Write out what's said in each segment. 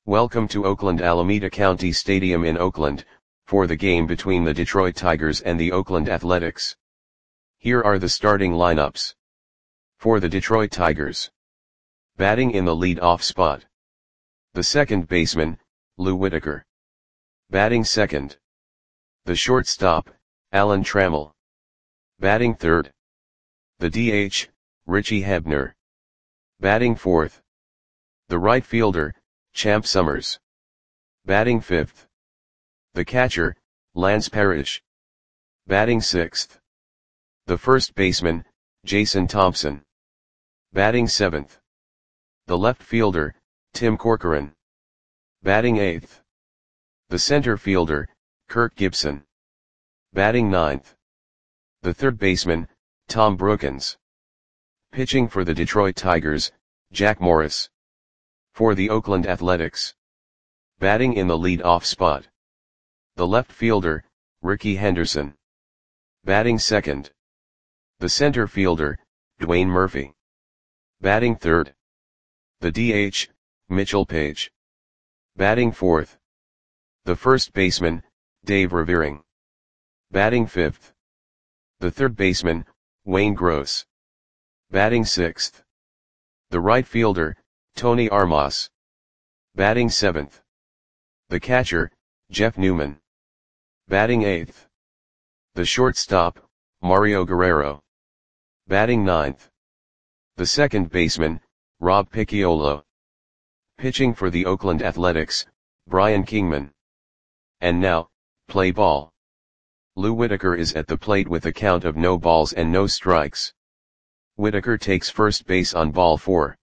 Welcome to Oakland Alameda County Stadium in Oakland, for the game between the Detroit Tigers and the Oakland Athletics. Here are the starting lineups. For the Detroit Tigers. Batting in the lead-off spot. The second baseman, Lou Whitaker. Batting second. The shortstop, Alan Trammell. Batting third. The DH, Richie Hebner. Batting fourth. The right fielder, Champ Summers. Batting fifth. The catcher, Lance Parrish. Batting sixth. The first baseman, Jason Thompson. Batting seventh. The left fielder, Tim Corcoran. Batting eighth. The center fielder, Kirk Gibson. Batting ninth. The third baseman, Tom Brookens. Pitching for the Detroit Tigers, Jack Morris. For the Oakland Athletics. Batting in the lead-off spot. The left fielder, Rickey Henderson. Batting second. The center fielder, Dwayne Murphy. Batting third. The DH, Mitchell Page. Batting fourth. The first baseman, Dave Revering. Batting fifth. The third baseman, Wayne Gross. Batting sixth. The right fielder, Tony Armas. Batting seventh. The catcher, Jeff Newman. Batting eighth. The shortstop, Mario Guerrero. Batting ninth. The second baseman, Rob Picciolo. Pitching for the Oakland Athletics, Brian Kingman. And now, play ball. Lou Whitaker is at the plate with a count of no balls and no strikes. Whitaker takes first base on ball 4.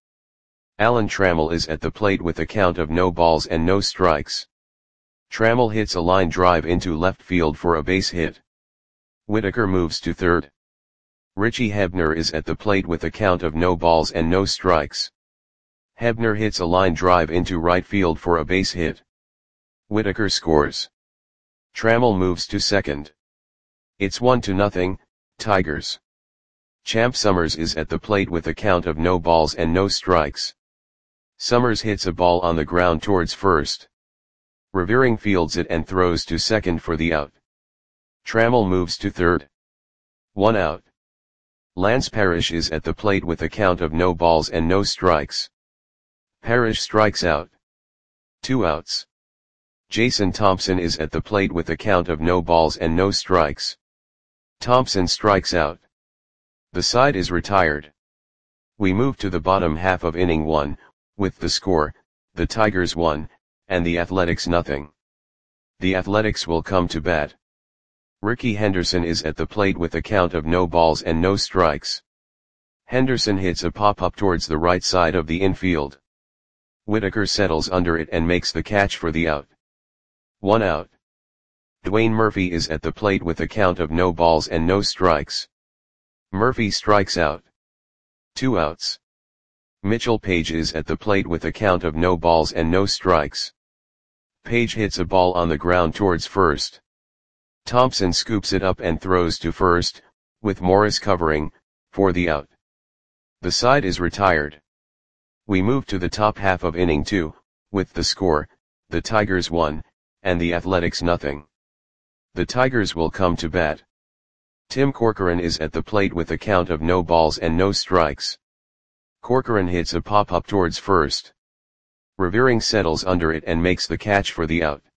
Alan Trammell is at the plate with a count of no balls and no strikes. Trammell hits a line drive into left field for a base hit. Whitaker moves to third. Richie Hebner is at the plate with a count of no balls and no strikes. Hebner hits a line drive into right field for a base hit. Whitaker scores. Trammell moves to second. It's 1-0, Tigers. Champ Summers is at the plate with a count of no balls and no strikes. Summers hits a ball on the ground towards first. Revering fields it and throws to second for the out. Trammell moves to third. 1 out. Lance Parrish is at the plate with a count of no balls and no strikes. Parrish strikes out. 2 outs. Jason Thompson is at the plate with a count of no balls and no strikes. Thompson strikes out. The side is retired. We move to the bottom half of inning 1, with the score, the Tigers 1, and the Athletics 0. The Athletics will come to bat. Rickey Henderson is at the plate with a count of no balls and no strikes. Henderson hits a pop-up towards the right side of the infield. Whitaker settles under it and makes the catch for the out. 1 out. Dwayne Murphy is at the plate with a count of no balls and no strikes. Murphy strikes out. 2 outs. Mitchell Page is at the plate with a count of no balls and no strikes. Page hits a ball on the ground towards first. Thompson scoops it up and throws to first, with Morris covering, for the out. The side is retired. We move to the top half of inning 2, with the score, the Tigers 1, and the Athletics 0. The Tigers will come to bat. Tim Corcoran is at the plate with a count of no balls and no strikes. Corcoran hits a pop-up towards first. Revering settles under it and makes the catch for the out.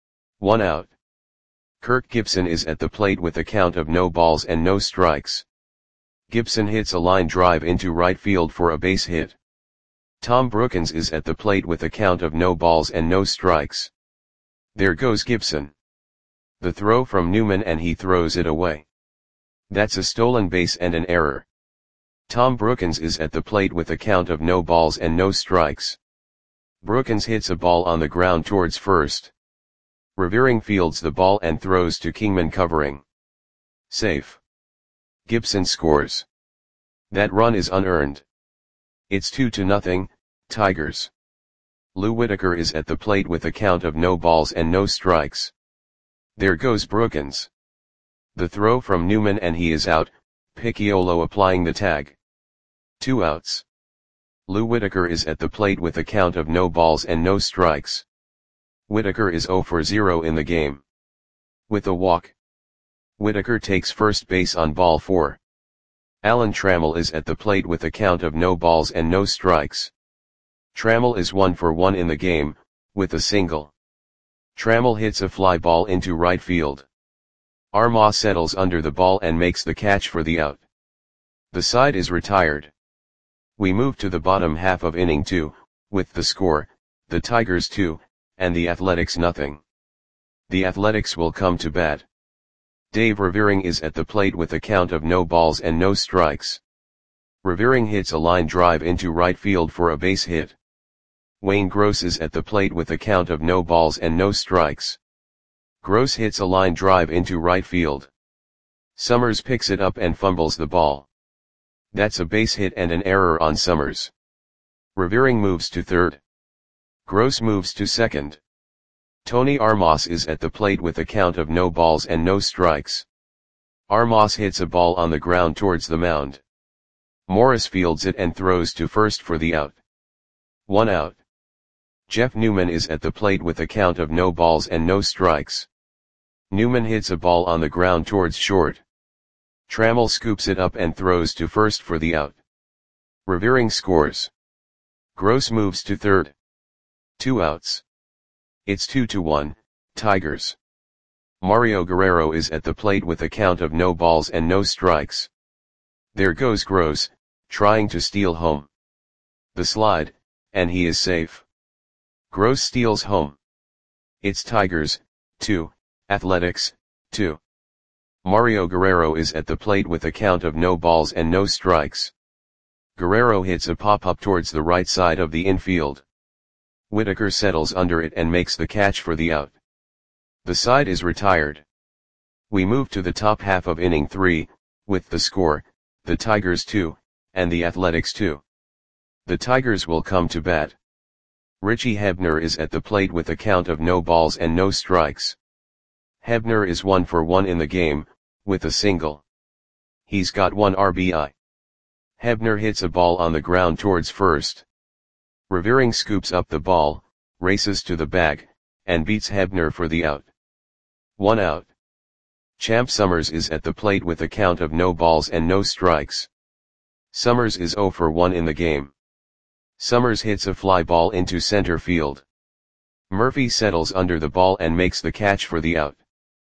1 out. Kirk Gibson is at the plate with a count of no balls and no strikes. Gibson hits a line drive into right field for a base hit. Tom Brookens is at the plate with a count of no balls and no strikes. There goes Gibson. The throw from Newman and he throws it away. That's a stolen base and an error. Tom Brookens is at the plate with a count of no balls and no strikes. Brookens hits a ball on the ground towards first. Revering fields the ball and throws to Kingman covering. Safe. Gibson scores. That run is unearned. It's 2-0, Tigers. Lou Whitaker is at the plate with a count of no balls and no strikes. There goes Brookens. The throw from Newman and he is out, Picciolo applying the tag. 2 outs. Lou Whitaker is at the plate with a count of no balls and no strikes. Whitaker is 0 for 0 in the game. With a walk, Whitaker takes first base on ball 4. Alan Trammell is at the plate with a count of no balls and no strikes. Trammell is 1 for 1 in the game, with a single. Trammell hits a fly ball into right field. Armah settles under the ball and makes the catch for the out. The side is retired. We move to the bottom half of inning 2, with the score, the Tigers 2, and the Athletics nothing. The Athletics will come to bat. Dave Revering is at the plate with a count of no balls and no strikes. Revering hits a line drive into right field for a base hit. Wayne Gross is at the plate with a count of no balls and no strikes. Gross hits a line drive into right field. Summers picks it up and fumbles the ball. That's a base hit and an error on Summers. Revering moves to third. Gross moves to second. Tony Armas is at the plate with a count of no balls and no strikes. Armas hits a ball on the ground towards the mound. Morris fields it and throws to first for the out. 1 out. Jeff Newman is at the plate with a count of no balls and no strikes. Newman hits a ball on the ground towards short. Trammell scoops it up and throws to first for the out. Revering scores. Gross moves to third. 2 outs. It's 2-1, Tigers. Mario Guerrero is at the plate with a count of no balls and no strikes. There goes Gross, trying to steal home. The slide, and he is safe. Gross steals home. It's Tigers, 2, Athletics, 2. Mario Guerrero is at the plate with a count of no balls and no strikes. Guerrero hits a pop-up towards the right side of the infield. Whitaker settles under it and makes the catch for the out. The side is retired. We move to the top half of inning 3, with the score, the Tigers 2, and the Athletics 2. The Tigers will come to bat. Richie Hebner is at the plate with a count of no balls and no strikes. Hebner is 1 for 1 in the game, with a single. He's got 1 RBI. Hebner hits a ball on the ground towards first. Revering scoops up the ball, races to the bag, and beats Hebner for the out. 1 out. Champ Summers is at the plate with a count of no balls and no strikes. Summers is 0 for 1 in the game. Summers hits a fly ball into center field. Murphy settles under the ball and makes the catch for the out.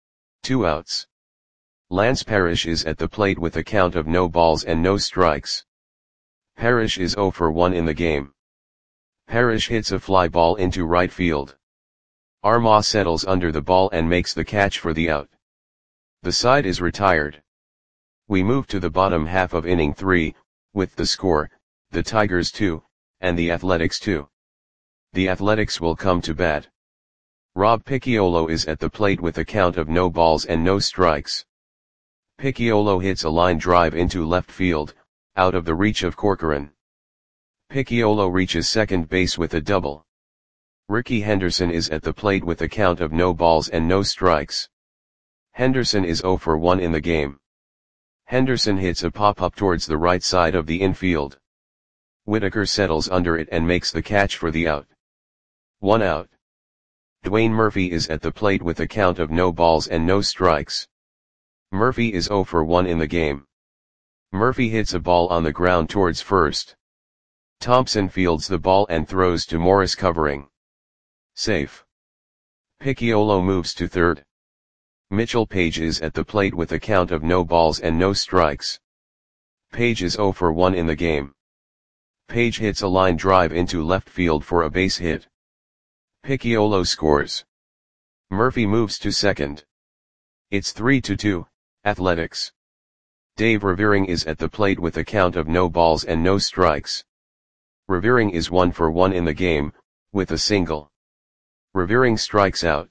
2 outs. Lance Parrish is at the plate with a count of no balls and no strikes. Parrish is 0 for 1 in the game. Parrish hits a fly ball into right field. Armah settles under the ball and makes the catch for the out. The side is retired. We move to the bottom half of inning 3, with the score, the Tigers 2, and the Athletics 2. The Athletics will come to bat. Rob Picciolo is at the plate with a count of no balls and no strikes. Picciolo hits a line drive into left field, out of the reach of Corcoran. Picciolo reaches second base with a double. Ricky Henderson is at the plate with a count of no balls and no strikes. Henderson is 0 for 1 in the game. Henderson hits a pop-up towards the right side of the infield. Whitaker settles under it and makes the catch for the out. 1 out. Dwayne Murphy is at the plate with a count of no balls and no strikes. Murphy is 0 for 1 in the game. Murphy hits a ball on the ground towards first. Thompson fields the ball and throws to Morris covering. Safe. Picciolo moves to third. Mitchell Page is at the plate with a count of no balls and no strikes. Page is 0 for 1 in the game. Page hits a line drive into left field for a base hit. Picciolo scores. Murphy moves to second. It's 3-2, Athletics. Dave Revering is at the plate with a count of no balls and no strikes. Revering is 1 for 1 in the game, with a single. Revering strikes out.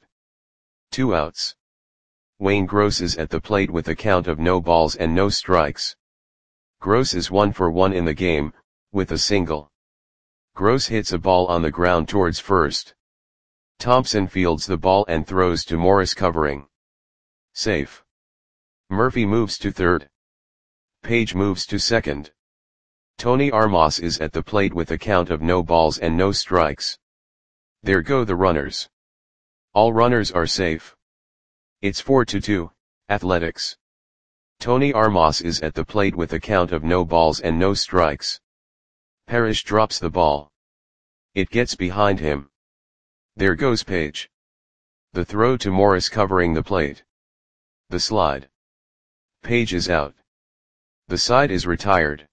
2 outs. Wayne Gross is at the plate with a count of no balls and no strikes. Gross is 1 for 1 in the game, with a single. Gross hits a ball on the ground towards first. Thompson fields the ball and throws to Morris covering. Safe. Murphy moves to third. Page moves to second. Tony Armas is at the plate with a count of no balls and no strikes. There go the runners. All runners are safe. It's 4-2, Athletics. Tony Armas is at the plate with a count of no balls and no strikes. Parrish drops the ball. It gets behind him. There goes Page. The throw to Morris covering the plate. The slide. Page is out. The side is retired.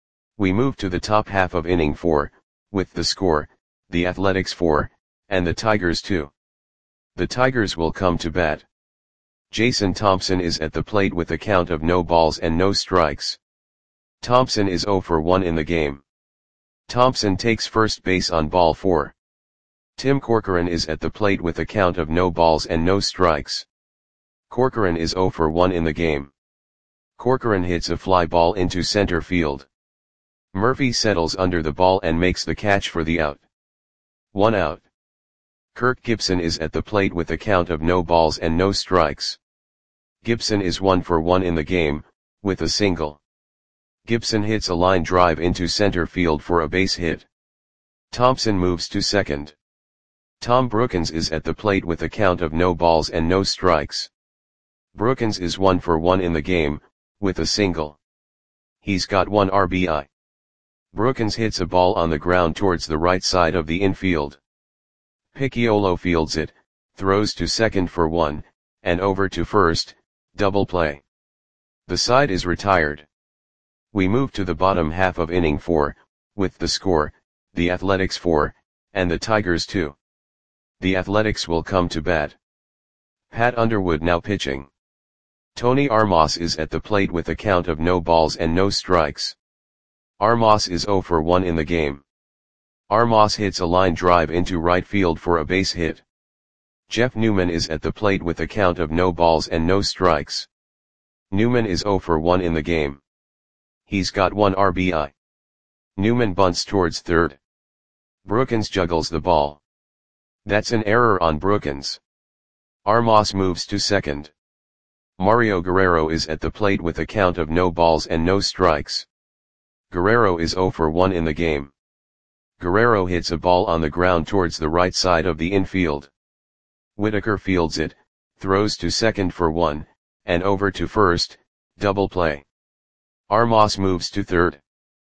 We move to the top half of inning 4, with the score, the Athletics 4, and the Tigers 2. The Tigers will come to bat. Jason Thompson is at the plate with a count of no balls and no strikes. Thompson is 0 for 1 in the game. Thompson takes first base on ball 4. Tim Corcoran is at the plate with a count of no balls and no strikes. Corcoran is 0 for 1 in the game. Corcoran hits a fly ball into center field. Murphy settles under the ball and makes the catch for the out. 1 out. Kirk Gibson is at the plate with a count of no balls and no strikes. Gibson is 1 for 1 in the game, with a single. Gibson hits a line drive into center field for a base hit. Thompson moves to second. Tom Brookens is at the plate with a count of no balls and no strikes. Brookens is 1 for 1 in the game, with a single. He's got 1 RBI. Brookens hits a ball on the ground towards the right side of the infield. Picciolo fields it, throws to second for 1, and over to first, double play. The side is retired. We move to the bottom half of inning 4, with the score, the Athletics 4, and the Tigers 2. The Athletics will come to bat. Pat Underwood now pitching. Tony Armas is at the plate with a count of no balls and no strikes. Armas is 0 for 1 in the game. Armas hits a line drive into right field for a base hit. Jeff Newman is at the plate with a count of no balls and no strikes. Newman is 0 for 1 in the game. He's got 1 RBI. Newman bunts towards third. Brookens juggles the ball. That's an error on Brookens. Armas moves to second. Mario Guerrero is at the plate with a count of no balls and no strikes. Guerrero is 0 for 1 in the game. Guerrero hits a ball on the ground towards the right side of the infield. Whitaker fields it, throws to second for 1, and over to first, double play. Armas moves to third.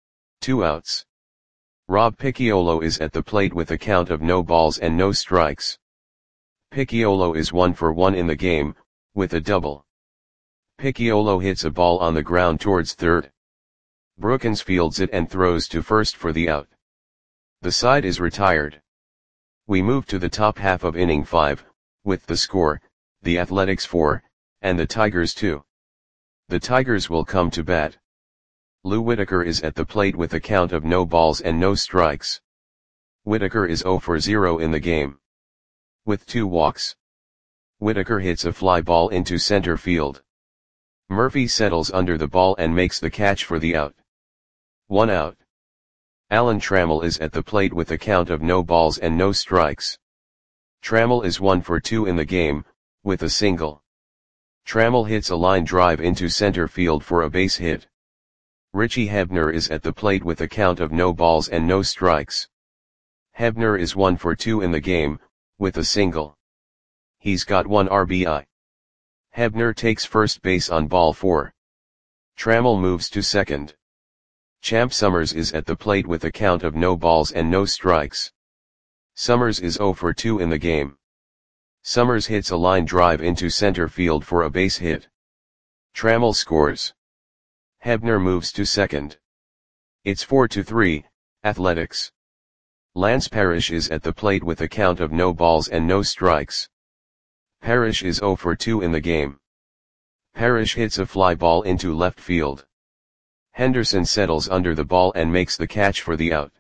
2 outs. Rob Picciolo is at the plate with a count of no balls and no strikes. Picciolo is 1 for 1 in the game, with a double. Picciolo hits a ball on the ground towards third. Brookens fields it and throws to first for the out. The side is retired. We move to the top half of inning 5, with the score, the Athletics 4, and the Tigers 2. The Tigers will come to bat. Lou Whitaker is at the plate with a count of no balls and no strikes. Whitaker is 0 for 0 in the game. With 2 walks. Whitaker hits a fly ball into center field. Murphy settles under the ball and makes the catch for the out. 1 out. Alan Trammell is at the plate with a count of no balls and no strikes. Trammell is 1 for 2 in the game, with a single. Trammell hits a line drive into center field for a base hit. Richie Hebner is at the plate with a count of no balls and no strikes. Hebner is 1 for 2 in the game, with a single. He's got 1 RBI. Hebner takes first base on ball 4. Trammell moves to second. Champ Summers is at the plate with a count of no balls and no strikes. Summers is 0 for 2 in the game. Summers hits a line drive into center field for a base hit. Trammell scores. Hebner moves to second. It's 4-3, Athletics. Lance Parrish is at the plate with a count of no balls and no strikes. Parrish is 0 for 2 in the game. Parrish hits a fly ball into left field. Henderson settles under the ball and makes the catch for the out.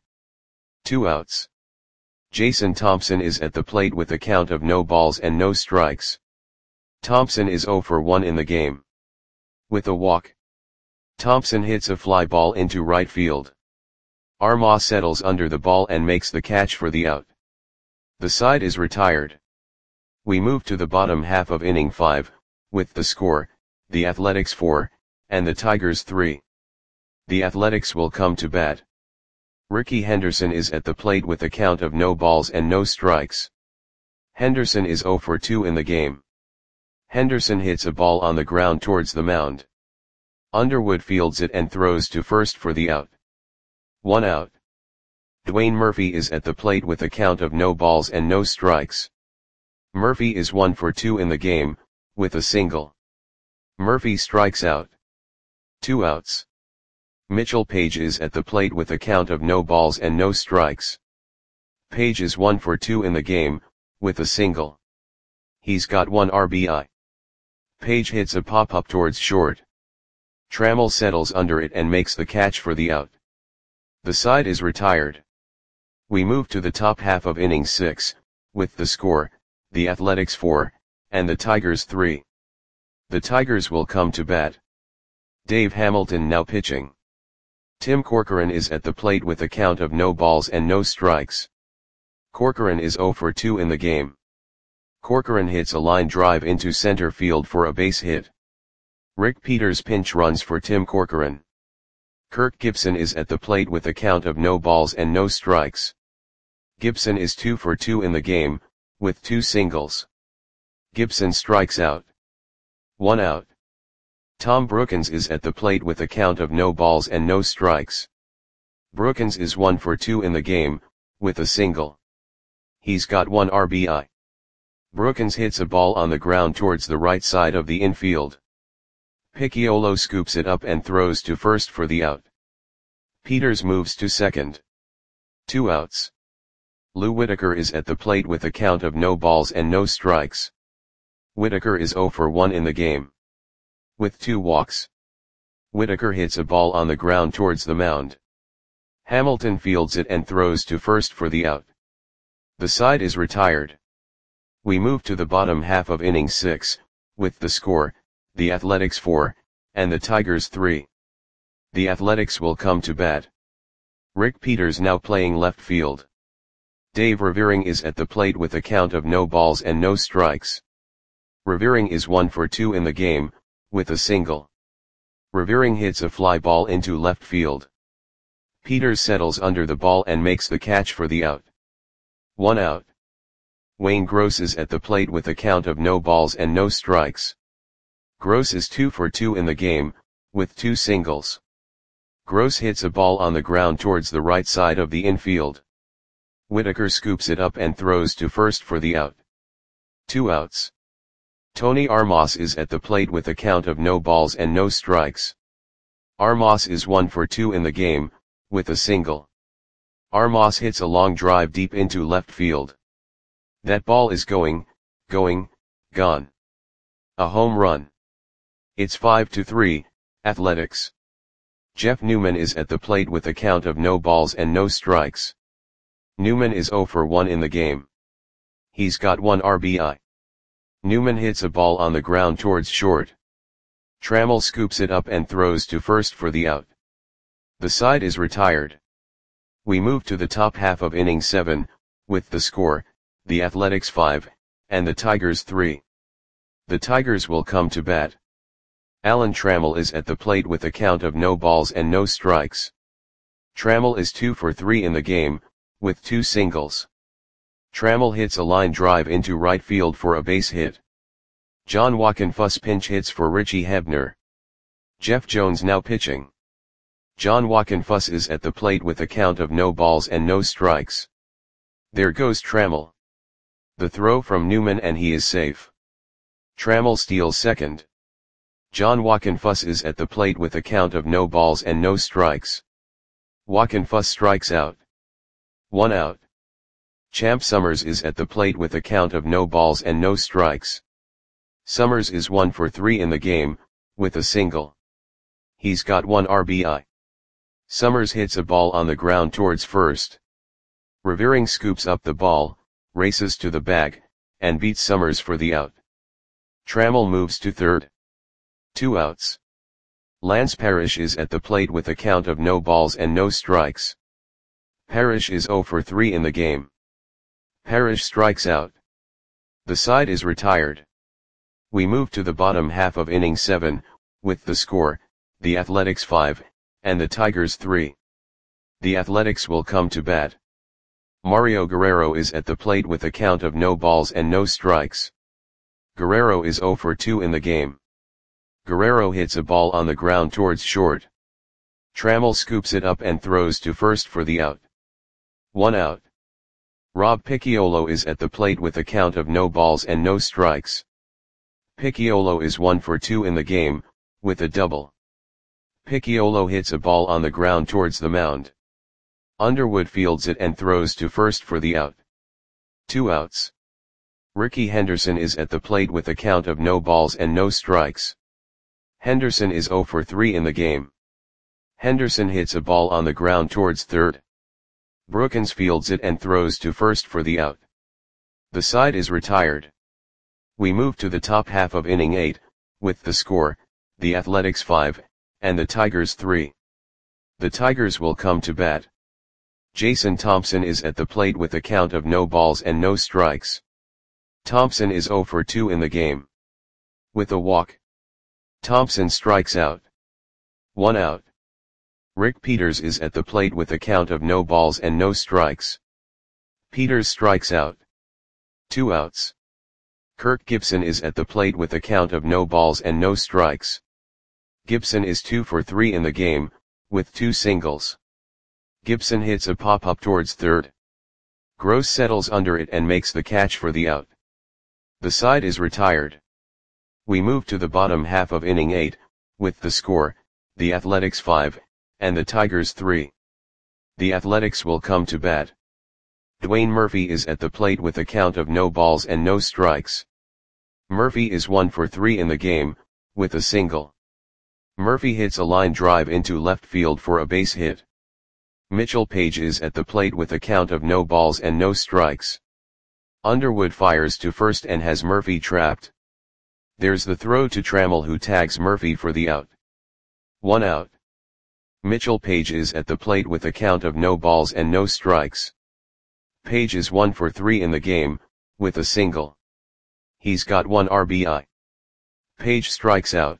2 outs. Jason Thompson is at the plate with a count of no balls and no strikes. Thompson is 0 for 1 in the game. With a walk. Thompson hits a fly ball into right field. Armas settles under the ball and makes the catch for the out. The side is retired. We move to the bottom half of inning 5, with the score, the Athletics 4, and the Tigers 3. The Athletics will come to bat. Ricky Henderson is at the plate with a count of no balls and no strikes. Henderson is 0 for 2 in the game. Henderson hits a ball on the ground towards the mound. Underwood fields it and throws to first for the out. 1 out. Dwayne Murphy is at the plate with a count of no balls and no strikes. Murphy is 1 for 2 in the game, with a single. Murphy strikes out. 2 outs. Mitchell Page is at the plate with a count of no balls and no strikes. Page is 1 for 2 in the game, with a single. He's got 1 RBI. Page hits a pop-up towards short. Trammell settles under it and makes the catch for the out. The side is retired. We move to the top half of inning 6, with the score, the Athletics 4, and the Tigers 3. The Tigers will come to bat. Dave Hamilton now pitching. Tim Corcoran is at the plate with a count of no balls and no strikes. Corcoran is 0 for 2 in the game. Corcoran hits a line drive into center field for a base hit. Rick Peters pinch runs for Tim Corcoran. Kirk Gibson is at the plate with a count of no balls and no strikes. Gibson is 2 for 2 in the game, with 2 singles. Gibson strikes out. 1 out. Tom Brookens is at the plate with a count of no balls and no strikes. Brookens is 1 for 2 in the game, with a single. He's got 1 RBI. Brookens hits a ball on the ground towards the right side of the infield. Picciolo scoops it up and throws to first for the out. Peters moves to second. 2 outs. Lou Whitaker is at the plate with a count of no balls and no strikes. Whitaker is 0 for 1 in the game. With 2 walks. Whitaker hits a ball on the ground towards the mound. Hamilton fields it and throws to first for the out. The side is retired. We move to the bottom half of inning 6, with the score, the Athletics 4, and the Tigers 3. The Athletics will come to bat. Rick Peters now playing left field. Dave Revering is at the plate with a count of no balls and no strikes. Revering is 1 for 2 in the game, with a single. Revering hits a fly ball into left field. Peters settles under the ball and makes the catch for the out. 1 out. Wayne Gross is at the plate with a count of no balls and no strikes. Gross is 2 for 2 in the game, with 2 singles. Gross hits a ball on the ground towards the right side of the infield. Whitaker scoops it up and throws to first for the out. 2 outs. Tony Armas is at the plate with a count of no balls and no strikes. Armas is 1 for 2 in the game, with a single. Armas hits a long drive deep into left field. That ball is gone. A home run. It's 5-3, Athletics. Jeff Newman is at the plate with a count of no balls and no strikes. Newman is 0 for 1 in the game. He's got 1 RBI. Newman hits a ball on the ground towards short. Trammell scoops it up and throws to first for the out. The side is retired. We move to the top half of inning 7, with the score, the Athletics 5, and the Tigers 3. The Tigers will come to bat. Alan Trammell is at the plate with a count of no balls and no strikes. Trammell is 2 for 3 in the game, with 2 singles. Trammell hits a line drive into right field for a base hit. John Wockenfuss pinch hits for Richie Hebner. Jeff Jones now pitching. John Wockenfuss is at the plate with a count of no balls and no strikes. There goes Trammell. The throw from Newman and he is safe. Trammell steals second. John Wockenfuss is at the plate with a count of no balls and no strikes. Wockenfuss strikes out. 1 out. Champ Summers is at the plate with a count of no balls and no strikes. Summers is 1 for 3 in the game, with a single. He's got 1 RBI. Summers hits a ball on the ground towards first. Revering scoops up the ball, races to the bag, and beats Summers for the out. Trammell moves to third. 2 outs. Lance Parrish is at the plate with a count of no balls and no strikes. Parrish is 0 for 3 in the game. Parrish strikes out. The side is retired. We move to the bottom half of inning 7, with the score, the Athletics 5, and the Tigers 3. The Athletics will come to bat. Mario Guerrero is at the plate with a count of no balls and no strikes. Guerrero is 0 for 2 in the game. Guerrero hits a ball on the ground towards short. Trammell scoops it up and throws to first for the out. 1 out. Rob Picciolo is at the plate with a count of no balls and no strikes. Picciolo is 1 for 2 in the game, with a double. Picciolo hits a ball on the ground towards the mound. Underwood fields it and throws to first for the out. 2 outs. Rickey Henderson is at the plate with a count of no balls and no strikes. Henderson is 0 for 3 in the game. Henderson hits a ball on the ground towards third. Brookins fields it and throws to first for the out. The side is retired. We move to the top half of inning 8, with the score, the Athletics 5, and the Tigers 3. The Tigers will come to bat. Jason Thompson is at the plate with a count of no balls and no strikes. Thompson is 0 for 2 in the game. With a walk, Thompson strikes out. 1 out. Rick Peters is at the plate with a count of no balls and no strikes. Peters strikes out. 2 outs. Kirk Gibson is at the plate with a count of no balls and no strikes. Gibson is 2 for 3 in the game, with 2 singles. Gibson hits a pop-up towards third. Gross settles under it and makes the catch for the out. The side is retired. We move to the bottom half of inning 8, with the score, the Athletics 5, and the Tigers 3. The Athletics will come to bat. Dwayne Murphy is at the plate with a count of no balls and no strikes. Murphy is 1 for 3 in the game, with a single. Murphy hits a line drive into left field for a base hit. Mitchell Page is at the plate with a count of no balls and no strikes. Underwood fires to first and has Murphy trapped. There's the throw to Trammell, who tags Murphy for the out. 1 out. Mitchell Page is at the plate with a count of no balls and no strikes. Page is 1 for 3 in the game, with a single. He's got 1 RBI. Page strikes out.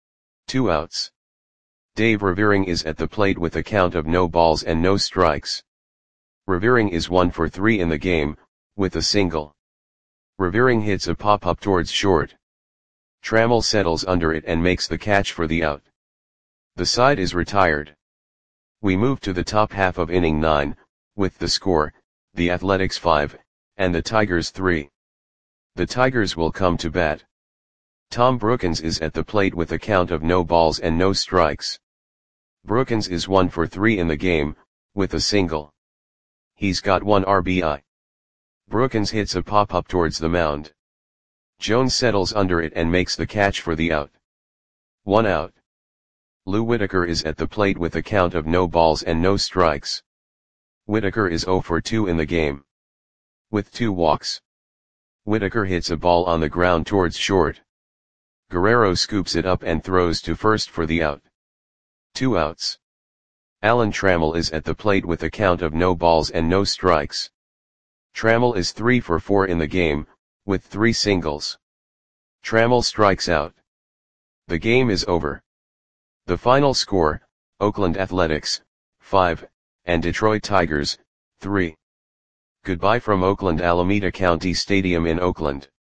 2 outs. Dave Revering is at the plate with a count of no balls and no strikes. Revering is 1 for 3 in the game, with a single. Revering hits a pop-up towards short. Trammell settles under it and makes the catch for the out. The side is retired. We move to the top half of inning 9, with the score, the Athletics 5, and the Tigers 3. The Tigers will come to bat. Tom Brookins is at the plate with a count of no balls and no strikes. Brookins is 1 for 3 in the game, with a single. He's got 1 RBI. Brookins hits a pop-up towards the mound. Jones settles under it and makes the catch for the out. 1 out. Lou Whitaker is at the plate with a count of no balls and no strikes. Whitaker is 0 for 2 in the game. With 2 walks. Whitaker hits a ball on the ground towards short. Guerrero scoops it up and throws to first for the out. 2 outs. Alan Trammell is at the plate with a count of no balls and no strikes. Trammell is 3 for 4 in the game, with 3 singles. Trammell strikes out. The game is over. The final score, Oakland Athletics, 5, and Detroit Tigers, 3. Goodbye from Oakland Alameda County Stadium in Oakland.